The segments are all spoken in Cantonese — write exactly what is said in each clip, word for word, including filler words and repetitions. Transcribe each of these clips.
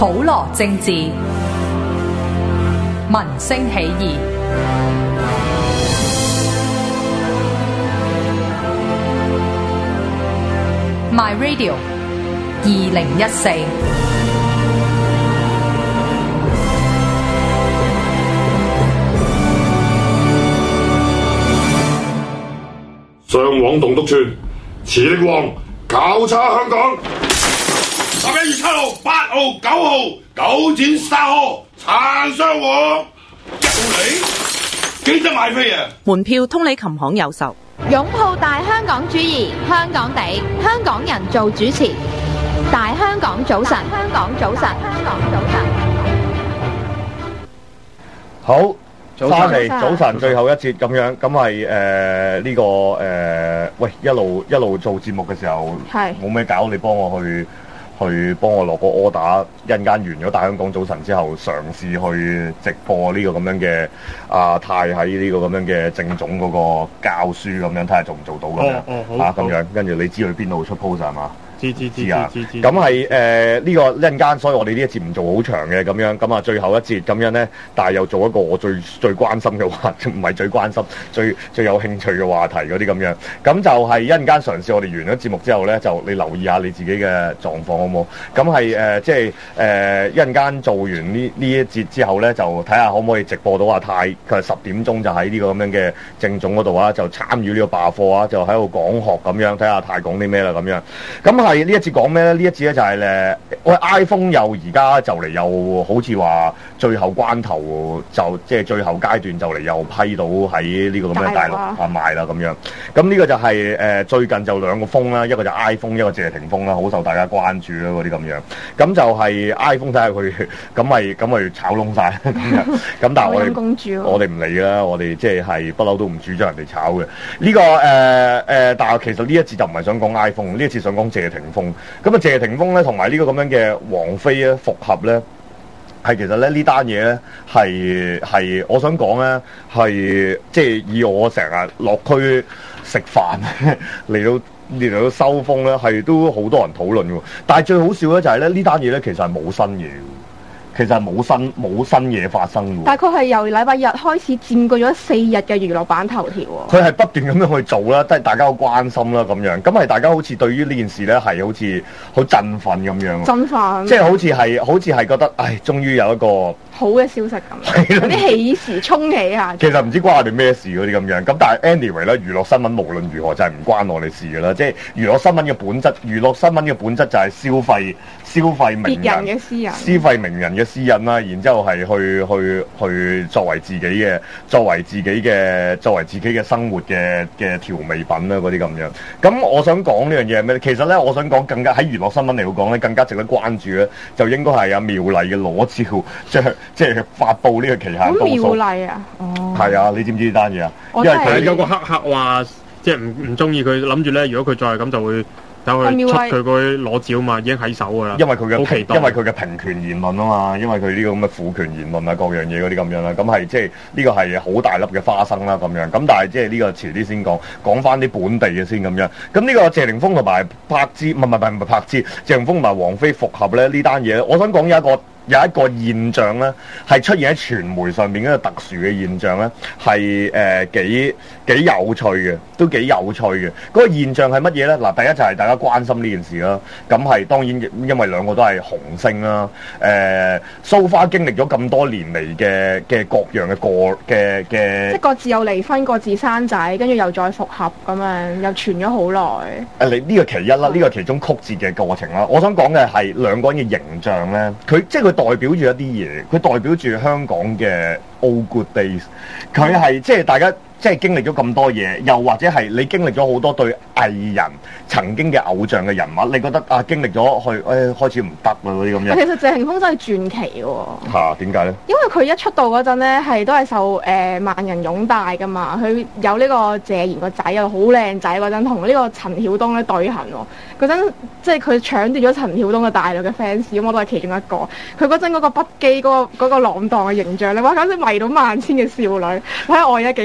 普羅政治，民聲起義。My Radio 二零一四。 上往棟篤串，磁力王搞叉香港。十一月七號、八號、九號，九展沙河撐雙王，一號嚟，記得買飛啊！ 門票通利琴行有售。 擁抱大香港主義，香港地，香港人做主持。大香港早晨，香港早晨，香港早晨。 好。翻嚟早早晨最後一節咁樣，咁係誒呢個誒、呃，喂一路一路做節目嘅時候，冇咩搞，你幫我去去幫我落個 order，一陣間完咗大香港早晨之後，嘗試去直播呢個咁樣嘅阿泰喺呢個咁樣嘅正總嗰個教書咁樣，睇下做唔做到咁樣嚇咁樣，跟住你知佢邊度出 post 係嘛？知知知啊！咁係誒呢個一陣間，所以我哋呢一節唔做好長嘅咁樣，咁啊最後一節咁樣咧，但係又做一個我最最關心嘅話，唔係最關心，最最有興趣嘅話題嗰啲咁樣。咁就係一陣間嘗試我哋完咗節目之後咧，就你留意下你自己嘅狀況好冇？咁係誒即係誒一陣間做完呢呢一節之後咧，就睇下可唔可以直播到阿泰，佢係十點鐘就喺呢個咁樣嘅正總嗰度啊，就參與呢個罷課啊，就喺度講學咁樣，睇下阿泰講啲咩啦咁樣。咁係。呢一節講咩咧？呢一節咧就係、是、誒，喂 iPhone 又而家就嚟又好似話最後關頭，就即係、就是、最後階段就嚟又批到喺呢個咁嘅大陸啊賣啦咁樣。咁呢個就係、是、誒、呃、最近就兩個風啦，一個就 iPhone， 一個謝霆鋒啦，好受大家關注啦嗰啲咁樣。咁就係 iPhone 睇下佢咁咪咁咪炒窿晒咁樣。咁但係我哋我哋唔理啦，我哋即係係不嬲都唔主張人哋炒嘅。呢、這個誒誒、呃呃，但係其實呢一節就唔係想講 iPhone， 呢一節想講謝霆鋒。咁啊，謝霆鋒咧同埋呢個咁樣嘅王菲咧復合咧，係其實咧呢單嘢咧係係我想講咧係即係以我成日落區食飯嚟到嚟到收風咧，係都好多人討論嘅。但係最好笑咧就係咧呢單嘢咧其實係冇新嘢。其實係冇新冇新嘢發生喎。 但係佢係由禮拜日開始佔據咗四日嘅娛樂版頭條喎。 佢係不斷咁樣去做啦，即係大家好關心啦咁樣。咁係大家好似對於呢件事咧係好似好振奮咁樣。 振奮。即係好似係好似係覺得，唉，終於有一個好嘅消息咁。有啲喜時衝起下。 其實唔知關我哋咩事嗰啲咁樣。咁但係 anyway 咧，娛樂新聞無論如何就係唔關我哋事㗎啦。即係娛樂新聞嘅本質，娛樂新聞嘅本質就係消費消費名人。 別人嘅私隱。 消費名人嘅私隱啦，然之後係去去去作為自己嘅作為自己嘅作為自己嘅生活嘅嘅調味品啦，嗰啲咁樣。咁我想講呢樣嘢係咩？其實咧，我想講更加喺娛樂新聞嚟講咧，更加值得關注咧，就應該係阿妙麗嘅裸照，即係即係發布呢個期限倒數。 妙麗啊，哦， 係啊，你知唔知呢單嘢啊？ 因為佢有個黑客話，即係唔唔中意佢，諗住咧，如果佢再係咁就會。等佢出佢嗰啲裸照嘛，已經喺手噶啦。 因為佢嘅因為佢嘅平權言論啊嘛，因為佢呢個咁嘅父權言論啊，各樣嘢嗰啲咁樣啦，咁係即係呢個係好大粒嘅花生啦咁樣。咁但係即係呢個遲啲先講，講翻啲本地嘅先咁樣。咁呢個謝霆鋒同埋柏芝，唔係唔係唔係柏芝，謝霆鋒同埋王菲復合咧呢單嘢，我想講有一個。有一個現象咧，係出現喺傳媒上面一個特殊嘅現象咧，係誒、呃、幾幾有趣嘅，都幾有趣嘅。嗰、那個現象係乜嘢咧？嗱，第一就係大家關心呢件事啦。咁係當然因為兩個都係紅星啦。誒，so far經歷咗咁多年嚟嘅嘅各樣嘅過嘅嘅， 即係各自有離婚，各自生仔，跟住又再復合咁樣，又傳咗好耐。 誒，你呢個其一啦，呢、這個其中曲折嘅過程啦。我想講嘅係兩個人嘅形象咧，佢即係佢。代表住一啲嘢，佢代表住香港嘅 old good days。佢係即係大家即係經歷咗咁多嘢，又或者係你經歷咗好多對藝人曾經嘅偶像嘅人物，你覺得啊經歷咗去誒、哎、開始唔得啦嗰啲咁樣。 其實謝霆鋒真係傳奇喎。 嚇，點解咧？因為佢一出道嗰陣咧，係都係受誒、呃、萬人擁戴噶嘛。佢有呢個謝賢個仔又好靚仔嗰陣，同呢個陳曉東咧對行喎。嗰陣即係佢搶奪咗陳曉東嘅大陸嘅 fans，咁我都係其中一個。佢嗰陣嗰個不羈嗰、嗰個嗰、嗰個浪蕩嘅形象咧，哇！簡直迷到萬千嘅少女。睇下我而家幾開心啊！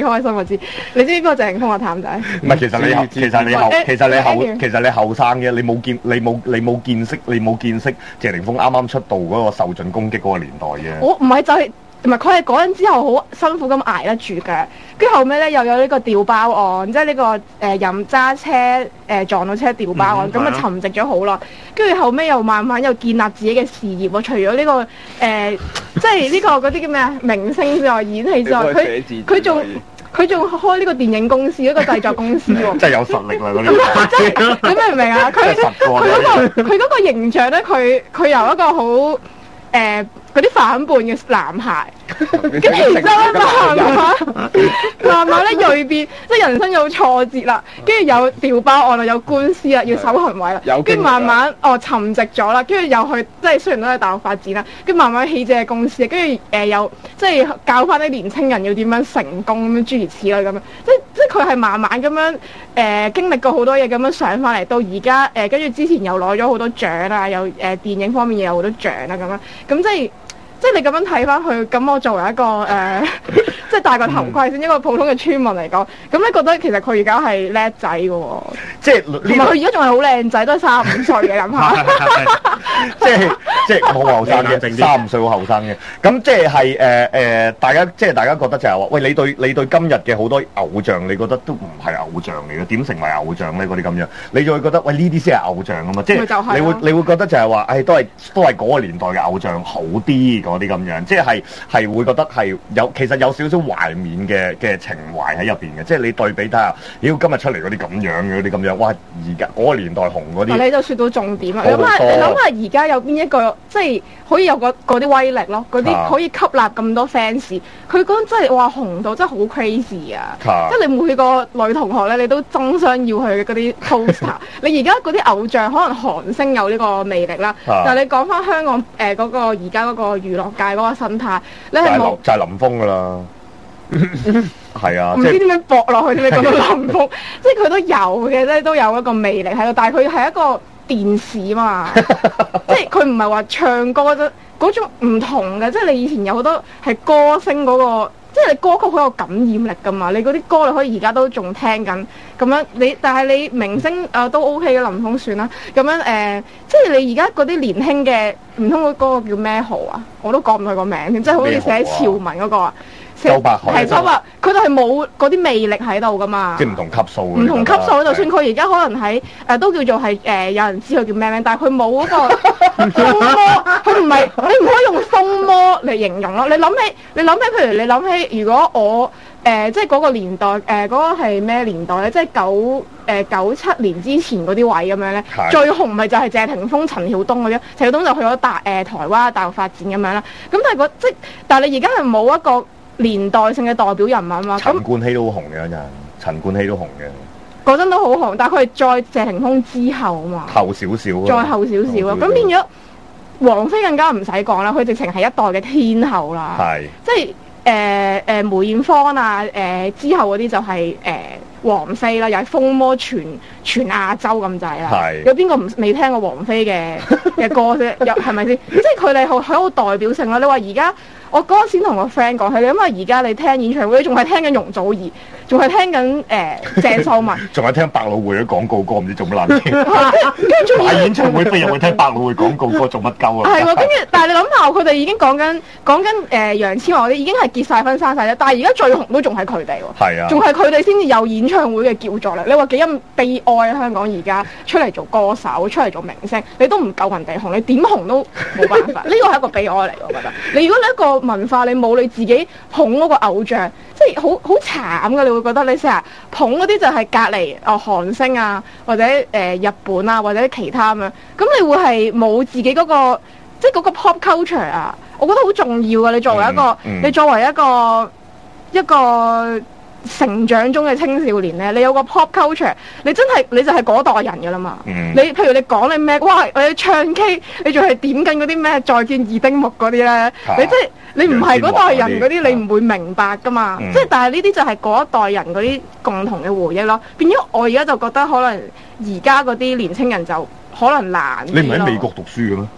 知。你知邊個謝霆鋒啊？譚仔？ 唔係，其實你其實你後其實你後其實你後生嘅，你冇見你冇你冇見識你冇見識謝霆鋒啱啱出道嗰個受盡攻擊嗰個年代嘅。 我唔係就係。唔係佢係嗰陣之後好辛苦咁捱得住嘅，跟住後尾咧又有呢個掉包案，即係呢、呢個誒飲揸車誒、呃、撞到車掉包案，咁啊、嗯、沉寂咗好耐，跟住後尾又慢慢又建立自己嘅事業喎。除咗呢、呢個誒、呃，即係呢、呢個嗰啲叫咩啊明星之外，演戲之外，佢佢仲佢仲開呢個電影公司，一個製作公司喎。真係有實力啦嗰啲。即係你明唔明啊？佢佢嗰個佢嗰個形象咧，佢佢由一個好誒。呃嗰啲反叛嘅男孩，跟住然之後咧慢慢慢慢咧鋭變，即係人生有挫折啦，跟住有調包案啦，有官司啦，要守行為啦，跟住慢慢哦沉寂咗啦，跟住又去即係雖然都喺大陸發展啦，跟住慢慢起自己公司，跟住誒又即係教翻啲年青人要點樣成功咁樣諸如此類咁樣，即即係佢係慢慢咁樣誒、呃、經歷過好多嘢咁樣上翻嚟，到而家誒跟住之前又攞咗好多獎啊，又誒、呃、電影方面又有好多獎啊咁樣，咁即係。即係你咁樣睇翻去，咁我作為一個誒、呃，即係戴個頭盔先，嗯、一個普通嘅村民嚟講，咁你覺得其實佢而家係叻仔嘅喎，即係同埋佢而家仲係好靚仔，都係三十五歲嘅諗下，即係即係好後生嘅，三十五歲好後生嘅。咁即係係誒誒，大家即係大家覺得就係話，喂，你對你對今日嘅好多偶像，你覺得都唔係偶像嚟嘅，點成為偶像咧？嗰啲咁樣，你就會覺得喂呢啲先係偶像啊嘛，即係你會你會覺得就係話，誒、哎、都係都係嗰個年代嘅偶像好啲。嗰啲咁樣，即係係會覺得係有其實有少少懷緬嘅嘅情懷喺入邊嘅，即係你對比睇下，妖今日出嚟嗰啲咁樣嘅嗰啲咁樣，哇！而家嗰個年代紅嗰啲，你就説到重點啦。你諗下，你諗下而家有邊一個即係可以有個嗰啲威力咯？嗰啲可以吸納咁多 fans，佢講真係哇紅到真係好 crazy 啊！啊即係你每個女同學咧，你都爭相要去嗰啲 poster。你而家嗰啲偶像可能韓星有呢個魅力啦，啊、但係你講翻香港誒嗰、呃嗰個而家嗰個娛樂界嗰個生態，你係冇就係林峰噶啦，係啊，唔知點樣駁落去，你講到林峰，即係佢都有嘅，即係都有一個魅力喺度，但係佢係一個電視嘛，即係佢唔係話唱歌啫，嗰種唔同嘅，即係你以前有好多係歌星嗰個。即係你歌曲好有感染力㗎嘛，你嗰啲歌你可以而家都仲聽緊咁樣，你但係你明星啊、呃、都 OK 嘅，林峰算啦。咁樣誒、呃，即係你而家嗰啲年輕嘅，唔通嗰個叫咩豪啊？我都講唔到佢個名添，即係好似寫潮文嗰、嗰個啊。周柏豪係周柏，佢哋係冇嗰啲魅力喺度㗎嘛。即係唔同級數。唔同級數，就算佢而家可能喺誒、呃、都叫做係誒、呃、有人知佢叫咩名，但係佢冇嗰個風魔，佢唔係你唔可以用風魔嚟形容咯。你諗起你諗起，譬如你諗起，如果我誒、呃、即係嗰個年代誒嗰、呃嗰個係咩年代咧？即係九誒九七年之前嗰啲位咁樣咧，的最紅咪就係謝霆鋒、陳曉東嗰啲。陳曉東就去咗大誒、呃、台灣大陸發展咁樣啦。咁但係個即但係你而家係冇一個年代性嘅代表人物啊嘛，陳冠希都好紅嘅嗰陣，陳冠希都紅嘅，嗰陣都好紅，但係佢係再謝霆鋒之後啊嘛，後少少，再後少少啊，咁變咗王菲更加唔使講啦，佢直情係一代嘅天后啦，係是，即係誒誒梅艷芳啊，誒、呃、之後嗰啲就係、是、誒、呃、王菲啦，又係風魔全全亞洲咁滯啦，係是，有邊個唔未聽過王菲嘅嘅歌啫？有係咪先？即係佢哋好好有代表性啦。你話而家？我嗰陣先同個 friend 講，係因為而家你聽演唱會，你仲係聽緊容祖兒，仲係聽緊誒、呃、鄭秀文，仲係聽百老匯嘅廣告歌，唔知做乜爛嘢。跟住買演唱會飛入去聽百老匯廣告歌做乜鳩啊？係喎，跟住但係你諗下，佢哋已經講緊講緊誒楊千嬅嗰啲已經係結晒婚生晒啫，但係而家最紅都仲係佢哋喎。係啊，仲係佢哋先至有演唱會嘅叫座力。你話幾咁悲哀啊？香港而家出嚟做歌手，出嚟做明星，你都唔夠人哋紅，你點紅都冇辦法。呢個係一個悲哀嚟，我覺得。你如果你一個文化你冇你自己捧嗰個偶像，即係好好慘噶，你會覺得你成日捧嗰啲就係隔離哦韓星啊，或者誒、呃、日本啊，或者其他咁樣，咁你會係冇自己嗰、嗰個即係嗰個 pop culture 啊，我覺得好重要噶。你作為一個，嗯嗯、你作為一個一個成長中嘅青少年咧，你有個 pop culture，你真係你就係嗰代人噶啦嘛。嗯、你譬如你講你咩，哇！我要唱 K， 你仲係點緊嗰啲咩再見二丁目嗰啲咧？啊、你即係你唔係嗰代人嗰啲，啊、你唔會明白噶嘛。嗯、即係但係呢啲就係嗰一代人嗰啲共同嘅回憶咯。變咗我而家就覺得可能而家嗰啲年青人就可能難。你唔喺美國讀書嘅咩？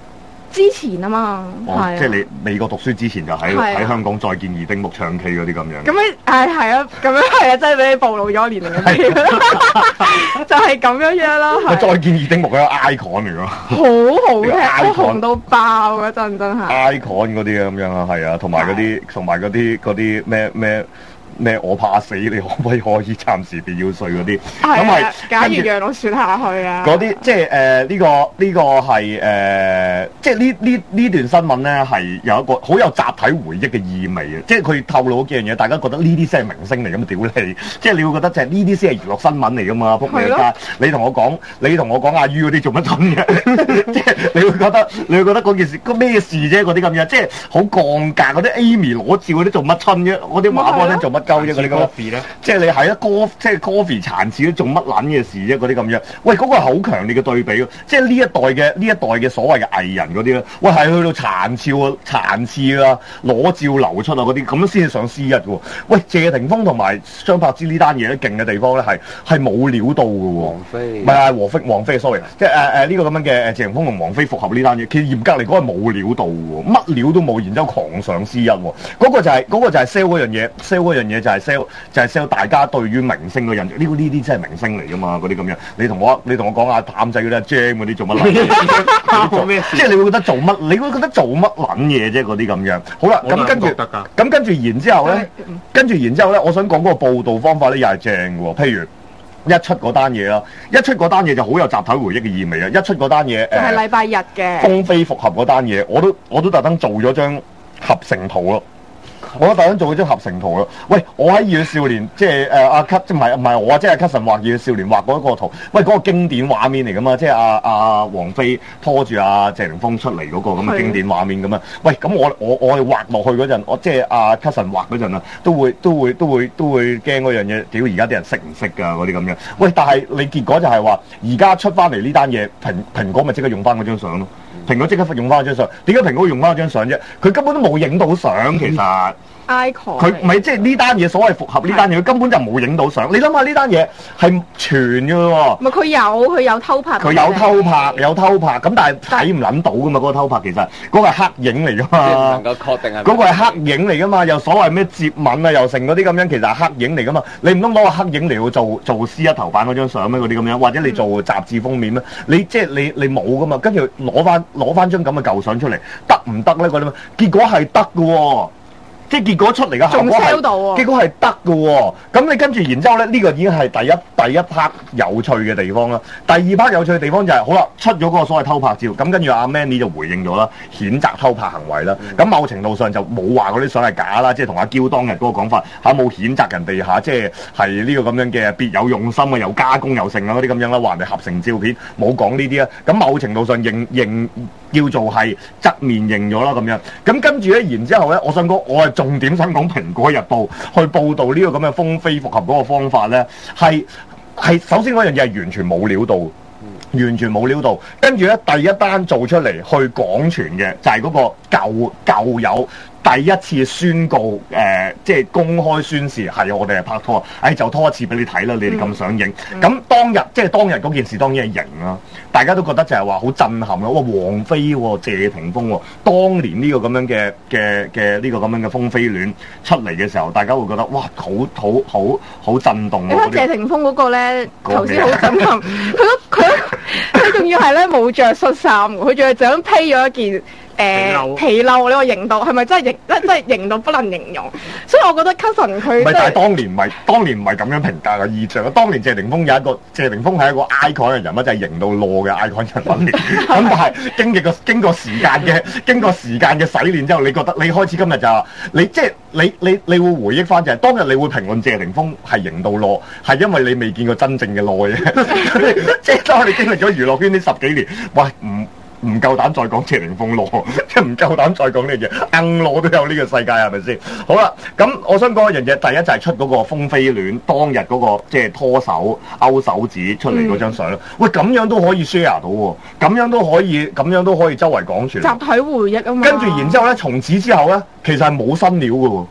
之前啊嘛， 哦， 係即係你美國讀書之前就喺喺香港再見二丁目唱 K 嗰啲咁樣。 咁樣係係啊，咁樣係啊，真係俾你暴露咗年齡嘅嘢，就係咁樣樣啦。係再見二丁目嗰個 icon 嚟㗎， 好好聽，紅到爆嗰陣真係。 icon 嗰啲咁樣啊，係啊，同埋嗰啲同埋嗰啲嗰啲咩咩。咩？我怕死，你可唔可以可以暫時別要睡嗰啲？咁係、啊， 假如讓我説下去啊！ 嗰啲即係誒呢個呢、這個係誒、呃，即係呢呢呢段新聞咧係有一個好有集體回憶嘅意味嘅，即係佢透露幾樣嘢，大家覺得呢啲先係明星嚟咁屌你，即係你會覺得就係呢啲先係娛樂新聞嚟噶嘛？仆你家，你同我講，你同我講阿於嗰啲做乜蠢嘅？即係你會覺得，你會覺得嗰件事個咩事啫？嗰啲咁樣，即係好降格嗰啲 Amy 裸照嗰啲做乜春啫？嗰啲馬波咧做乜？鳩啫嗰啲咁，即係你係一個即係 coffee 殘次都做乜撚嘅事啫嗰啲咁樣。喂，嗰、嗰個係好強烈嘅對比喎，即係呢一代嘅呢一代嘅所謂嘅藝人嗰啲咧，喂係去到殘次啊、殘次啊、裸照流出啊嗰啲，咁樣先至上 C 一嘅喎。喂，謝霆鋒同埋張柏芝呢單嘢咧，勁嘅地方咧係係冇料到嘅喎。王菲唔係啊，王菲王菲 sorry， 即係誒誒呢個咁樣嘅誒謝霆鋒同王菲復合呢單嘢，其實嚴格嚟講係冇料到喎，乜料都冇，然之後狂上 C 一喎。嗰個就係嗰個就係 sell 嗰樣嘢 ，sell 嗰樣嘢就係 sell 就係 sell 大家對於明星嘅印象。呢個呢啲真係明星嚟㗎嘛，嗰啲咁樣。你同我你同我講下譚仔嗰啲 Jam 嗰啲做乜撚？做咩？即係你會覺得做乜？你會覺得做乜撚嘢啫？嗰啲咁樣。好啦，咁跟住咁跟住然之後咧，跟住然之後咧，我想講嗰個報導方法咧又係正嘅喎。譬如一出嗰單嘢啦，一出嗰單嘢就好有集體回憶嘅意味啊！一出嗰單嘢， 就係禮拜日嘅風飛復合嗰單嘢，我都我都特登做咗張合成圖咯。我都特登做咗張合成圖咯。喂，我喺《熱血少年》即係誒阿 cut 即係唔係唔係我啊，即係 Cousin 畫《熱血少年》畫嗰一個圖。喂，嗰、那個經典畫面嚟噶嘛？即係阿阿王菲拖住阿、啊、謝霆鋒出嚟嗰個咁嘅經典畫面咁啊！喂，咁我我我哋畫落去嗰陣，我即係阿 Cousin 畫嗰陣啊，都會都會都會都會驚嗰樣嘢。屌，而家啲人識唔識㗎嗰啲咁樣？喂，但係你結果就係話，而家出翻嚟呢單嘢，蘋蘋果咪即刻用翻嗰張相咯。蘋果即刻用翻嗰張相，點解蘋果用翻嗰張相啫？佢根本都冇影到相，其實。 icon 佢唔係即係呢單嘢所謂復合呢單嘢，佢根本就冇影到相。你諗下呢單嘢係傳嘅喎。 唔係佢有佢有偷拍。 佢有偷拍有偷拍，咁但係睇唔撚到噶嘛？嗰、嗰個偷拍其實嗰個係黑影嚟噶嘛。即係唔能夠確定係。嗰個係黑影嚟噶嘛？又所謂咩接吻啊，又成嗰啲咁樣，其實係黑影嚟噶嘛？你唔通攞個黑影嚟去做做 C 一頭版嗰張相咩？嗰啲咁樣，或者你做雜誌封面咩？你即係你你冇噶嘛？跟住攞翻攞翻張咁嘅舊相出嚟，得唔得咧？嗰啲咩？結果係得嘅喎。即係結果出嚟嘅效果係，結果係得嘅喎。咁你跟住，然之後咧，呢、呢個已經係第一第一 part 有趣嘅地方啦。第二 part 有趣嘅地方就係、是，好啦，出咗嗰個所謂偷拍照，咁跟住阿 Manny 就回應咗啦，譴責偷拍行為啦。咁、嗯、某程度上就冇話嗰啲相係假啦，即係同阿嬌當日嗰個講法嚇冇譴責人哋嚇，即係係呢個咁樣嘅別有用心啊，又加工又成啊嗰啲咁樣啦，話人哋合成照片冇講呢啲啊。咁某程度上認認叫做係側面認咗啦咁樣。咁跟住咧，然之後咧，我想講我係。重點想講《蘋果日報》去報導呢個咁嘅風飛復合嗰個方法咧，係係首先嗰樣嘢係完全冇料到，完全冇料到。跟住咧，第一單做出嚟去廣傳嘅就係嗰個舊舊友。第一次宣告誒、呃，即係公開宣示係我哋係拍拖，誒、哎、就拖一次俾你睇啦，你哋咁想影，咁、嗯、當日即係當日嗰件事當然係型啦，大家都覺得就係話好震撼啦，哇！王菲喎、哦，謝霆鋒喎、哦，當年呢個咁樣嘅嘅嘅呢個咁樣嘅風飛戀出嚟嘅時候，大家會覺得哇，好好好好震動。 你睇謝霆鋒嗰個咧，頭先好震撼，佢都佢佢仲要係咧冇着恤衫，佢仲係就咁披咗一件。誒皮褸呢個型度係咪真係型？真真係型到不能形容，所以我覺得 Cousin 佢唔係，但係當年唔係，當年唔係咁樣評價嘅意象。當年謝霆鋒有一個謝霆鋒係一個 icon 嘅人物，就係、是、型到落嘅 icon 人物嚟。咁但係經歷過經過時間嘅經過時間嘅洗練之後，你覺得你開始今日就話你即係你你你會回憶翻就係、是、當日你會評論謝霆鋒係型到落，係因為你未見過真正嘅落嘅。即係當你經歷咗娛樂圈呢十幾年，喂唔〜唔夠膽再講謝霆鋒咯，即係唔夠膽再講呢樣嘢，硬攞都有呢個世界係咪先？好啦，咁我想講一樣嘢，第一就係出嗰個風飛戀當日嗰、嗰個即係拖手勾手指出嚟嗰張相、嗯、喂咁樣都可以 share 到喎，咁樣都可以，咁樣都可以周圍講傳。集體回憶啊嘛。 跟住然之後咧，從此之後咧，其實係冇新料嘅喎。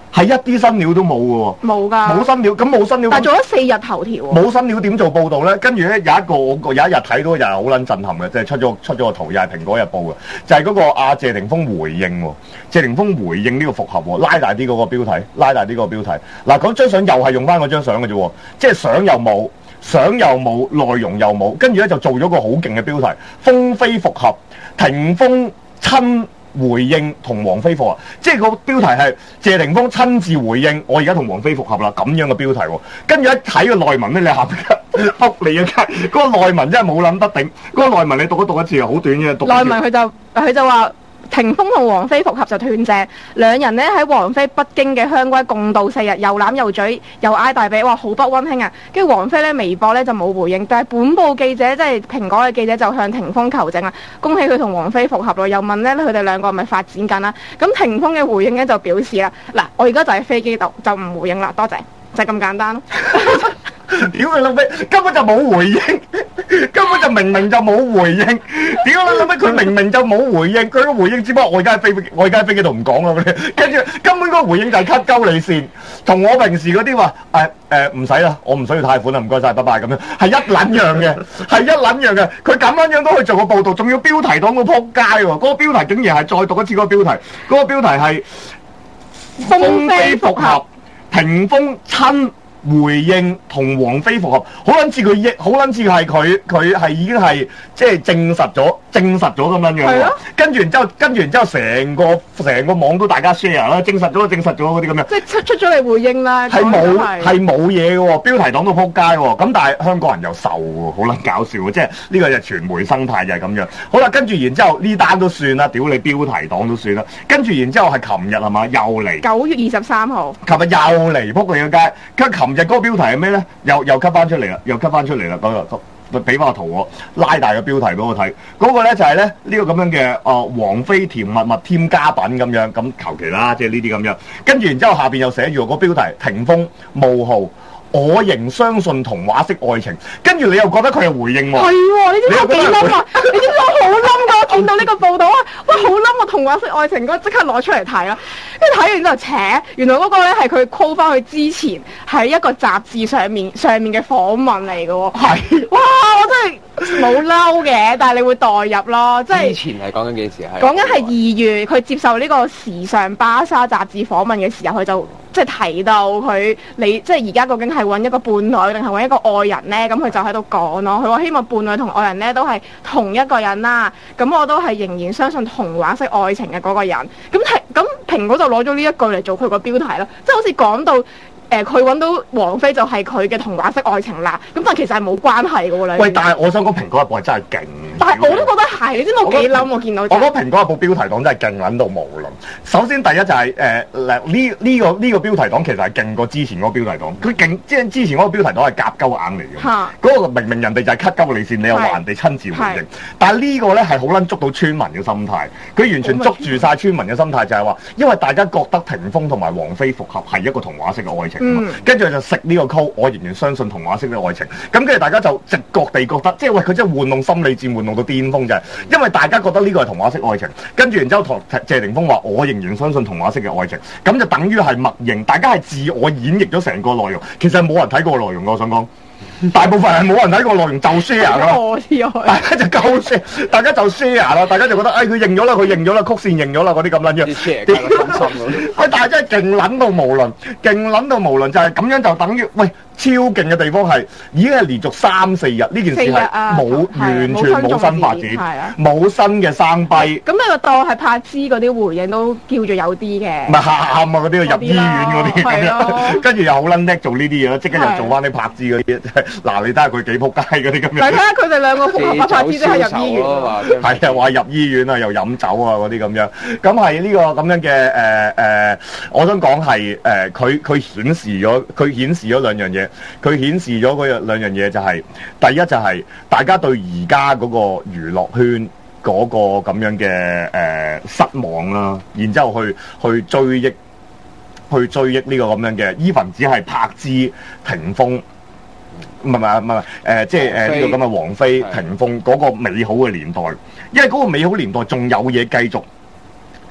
係一啲新料都冇嘅喎， 冇㗎， 冇新料，咁冇新料， 但係做咗四日頭條喎， 冇新料點做報導咧？跟住咧有一個我有一日睇到又係好撚震撼嘅，即係出咗出咗個圖，又係蘋果日報嘅，就係嗰個阿謝霆鋒回應喎，謝霆鋒回應呢個復合喎，拉大啲嗰個標題，拉大啲嗰個標題。嗱，嗰張相又係用翻嗰張相嘅啫喎，即係相又冇，相又冇，內容又冇，跟住咧就做咗個好勁嘅標題，風飛復合，霆鋒親回應同王菲復合，即係個標題係謝霆鋒親自回應，我而家同王菲復合啦，咁樣嘅標題喎。跟住一睇個內文咧，你下邊噏你嘅街，嗰個內文真係冇諗得頂。嗰個內文你讀一讀一次係好短嘅。讀內文佢就佢就話。霆鋒同王菲復合就斷正，兩人呢喺王菲北京嘅香閨共度四日，又攬又嘴又挨大髀，哇，好不溫馨啊！跟住王菲咧微博咧就冇回應，但係本報記者即係蘋果嘅記者就向霆鋒求證啊，恭喜佢同王菲復合咯，又問咧佢哋兩個係咪發展緊啦？咁霆鋒嘅回應咧就表示啦，嗱，我而家就喺飛機度，就唔回應啦，多謝，就係咁簡單咯。 屌你老味，根本就冇回應，根本就明明就冇回應。屌你老味，佢明明就冇回應，佢個回應只不過我而家喺飛，我而家喺飛機度唔講啦。跟住根本嗰個回應就係 cut 鳩你線，同我平時嗰啲話誒誒唔使啦，我唔需要貸款啦，唔該晒，拜拜咁樣，係一撚樣嘅，係一撚樣嘅。佢咁樣樣都去做個報導，仲要標題黨到撲街喎。嗰個標題竟然係再讀一次嗰個標題，嗰個標題係風飛復合，霆鋒親回應同王菲復合，好撚似佢益，好撚似係佢佢係已經係即係證實咗，證實咗咁樣樣。係啊。跟住然之後，跟住然之後，成個成個網都大家 share 啦，證實咗，證實咗嗰啲咁樣。即係出出咗嚟回應啦。係冇係冇嘢嘅喎，標題黨到撲街喎。咁但係香港人又受喎，好撚搞笑喎。即係呢個就傳媒生態就係咁樣。好啦，跟住然之後呢單都算啦，屌你標題黨都算啦。跟住然之後係琴日係嘛，又嚟。九月二十三號。琴日又嚟撲你個街，跟住琴日嗰個標題係咩咧？又又 cut 翻出嚟啦，又 cut 翻出嚟啦。嗰個俾翻個圖我，拉大個標題俾我睇。嗰個咧就係咧呢個咁樣嘅誒王菲甜蜜蜜添加品咁樣，咁求其啦，即係呢啲咁樣。跟住然之後下邊又寫住個標題霆鋒冒號，我仍相信童話式愛情。跟住你又覺得佢係回應喎？係喎，你知唔知我幾冧啊？你知唔知我好冧㗎？我見到呢個報導啊，哇，好冧啊！童話式愛情嗰即刻攞出嚟睇啦。跟住睇完之後扯，原來嗰個咧係佢 call 翻佢之前喺一個雜誌上面上面嘅訪問嚟嘅喎。係，哇！我真係冇嬲嘅，但係你會代入咯，即係之前係講緊幾時啊？講緊係二月，佢接受呢個時尚芭莎雜誌訪問嘅時候，佢就即係提到佢你即係而家究竟係揾一個伴侶定係揾一個愛人咧？咁佢就喺度講咯，佢話希望伴侶同愛人咧都係同一個人啦。咁我都係仍然相信童話式愛情嘅嗰個人。咁係咁蘋果就攞咗呢一句嚟做佢個標題啦，即係好似講到。誒佢揾到王菲就係佢嘅童話式愛情啦，咁但係其實係冇關係嘅喎你。喂，但係我想講蘋果日報係真係勁。但係我都覺得係，你知我幾嬲我見到。我覺得蘋果日報標題黨真係勁撚到無論。首先第一就係誒嗱呢呢個呢個標題黨其實係勁過之前嗰個標題黨，佢勁即係之前嗰個標題黨係夾鳩硬嚟嘅。嚇！嗰個明明人哋就係 cut 鳩你線，你又話人哋親自回應。但係呢個咧係好撚捉到村民嘅心態，佢完全捉住晒村民嘅心態，就係話因為大家覺得霆鋒同埋王菲復合係一個童話式嘅愛情。嗯，跟住就食呢個 call，我仍然相信童話式嘅愛情。咁跟住大家就直覺地覺得，即係喂佢真係玩弄心理戰，玩弄到巔峰就係，因為大家覺得呢個係童話式愛情。跟住然之後同謝霆鋒話，我仍然相信童話式嘅愛情。咁就等於係默認，大家係自我演繹咗成個內容。其實冇人睇過內容，我想講。大部分係冇人睇過內容就 share 啦，大家就夠 share， 大家就 share 啦，大家就覺得，哎佢認咗啦，佢認咗啦，曲線認咗啦，嗰啲咁撚樣。喂，但係真係勁撚到無論，勁撚到無論就係咁樣就等於，喂超勁嘅地方係已經係連續三四日呢件事係冇完全冇新發展，冇新嘅生悲。咁你個當係柏芝嗰啲回應都叫做有啲嘅。唔係喊啊嗰啲入醫院嗰啲咁樣，跟住又好撚叻做呢啲嘢啦，即刻又做翻啲柏芝嗰啲。嗱，你睇下佢幾撲街嗰啲咁樣。睇下佢哋兩個復合拍子都係入醫院。係啊，話入醫院啊，又飲酒啊嗰啲咁樣。咁係呢個咁樣嘅誒誒，我想講係誒，佢佢顯示咗，佢顯示咗兩樣嘢。佢顯示咗嗰兩樣嘢就係、是，第一就係大家對而家嗰個娛樂圈嗰個咁樣嘅誒、呃、失望啦，然之後去去追憶，去追憶呢個咁樣嘅，even只係柏芝、霆鋒。唔係唔係唔係誒，即係誒呢個咁嘅王菲、霆鋒嗰個美好嘅年代，因為嗰個美好年代仲有嘢繼續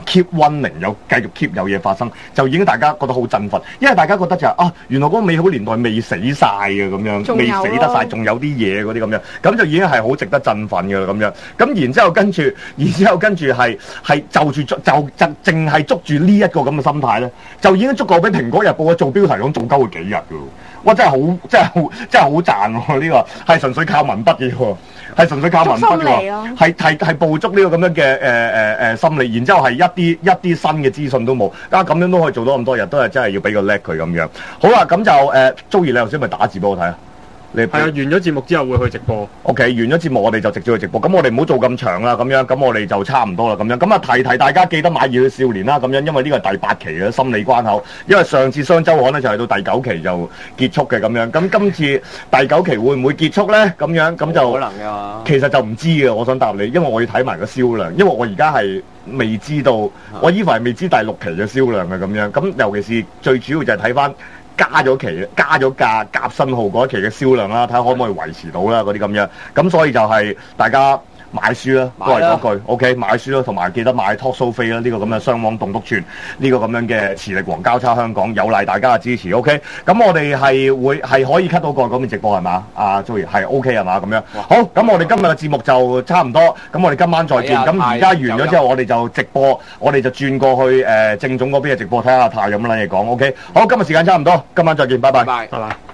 keep running 有繼續 keep 有嘢發生，就已經大家覺得好振奮，因為大家覺得就係、啊，原來嗰個美好年代未死晒嘅咁樣，未死得晒，仲有啲嘢嗰啲咁樣，咁就已經係好值得振奮嘅啦咁樣。咁然之後跟住，然之後跟住係係就住就就淨係捉住呢一個咁嘅心態咧，就已經足夠俾蘋果日報嘅做標題講做鳩佢幾日㗎喎。哇！真係好，真係好，真係好賺喎！呢、這個係純粹靠文筆嘅喎，係純粹靠文筆嘅喎，係係係捕捉呢個咁樣嘅誒誒誒心理，然之後係一啲一啲新嘅資訊都冇，啊咁樣都可以做到咁多日，都係真係要俾個叻佢咁樣。好啦，咁就誒，Joey你頭先咪打字俾我睇啊？係啊， 完咗節目之後會去直播。 OK， 完咗節目我哋就直接去直播。咁我哋唔好做咁長啦，咁樣咁我哋就差唔多啦，咁樣咁啊提提大家記得買《熱血少年》啦，咁樣因為呢個係第八期嘅心理關口，因為上次雙週刊咧就係到第九期就結束嘅咁樣。咁今次第九期會唔會結束咧？咁樣咁就可能嘅嘛。其實就唔知嘅，我想答你，因為我要睇埋個銷量，因為我而家係未知道，我依份係未知第六期嘅銷量嘅咁樣。咁尤其是最主要就係睇翻。加咗期，加咗價，夾新號嗰一期嘅銷量啦，睇下可唔可以維持到啦，嗰啲咁樣。咁所以就係大家買書啦，都係嗰句 ，OK， 買書啦，同埋記得買 talk show 飛啦，呢個咁嘅雙網棟篤串，呢個咁樣嘅磁力王交叉香港，有賴大家嘅支持 ，OK。咁我哋係會係可以 cut 到過嗰邊直播係嘛？阿 Joey 係 OK 係嘛？咁樣好，咁我哋今日嘅節目就差唔多，咁我哋今晚再見。咁而家完咗之後，我哋就直播，我哋就轉過去誒正總嗰邊嘅直播，睇下太有乜撚嘢講 ，OK。好，今日時間差唔多，今晚再見，拜拜。拜拜。